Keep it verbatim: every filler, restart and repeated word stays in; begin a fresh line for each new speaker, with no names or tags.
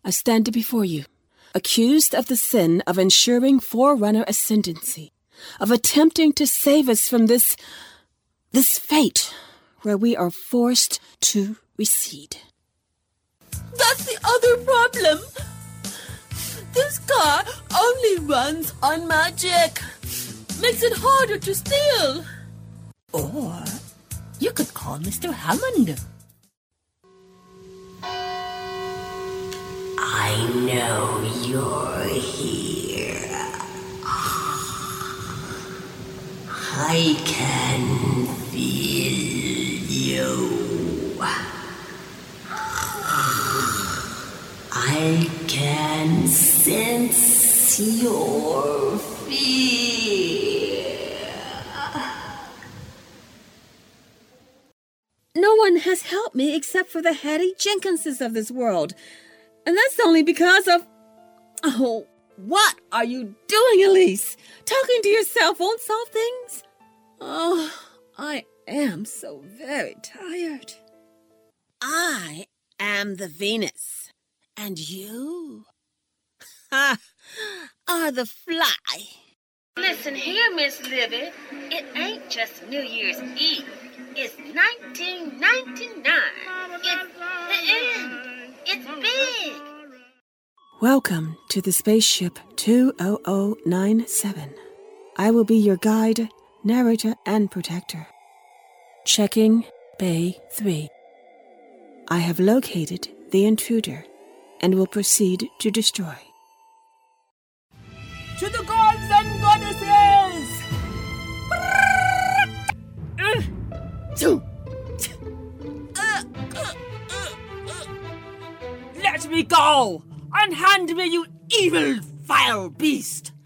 I stand before you, accused of the sin of ensuring Forerunner ascendancy, of attempting to save us from this, this fate where we are forced to recede.
That's the other problem. This car only runs on magic. Makes it harder to steal. Or you could call Mister Hammond.
I know you're here. I can feel you. I can sense your fear.
No one has helped me except for the Hattie Jenkinses of this world. And that's only because of... Oh, what are you doing, Elise? Talking to yourself won't solve things? Oh, I am so very tired.
I am the Venus, and you ha, are the fly.
Listen here, Miss Livy. It ain't just New Year's Eve. It's nineteen ninety-nine. It's the end. It's big.
Welcome to the spaceship two oh oh nine seven. I will be your guide, narrator, and protector. Checking Bay three. I have located the intruder and will proceed to destroy.
To the gods and goddesses! Let me go, and hand me, you evil, vile beast!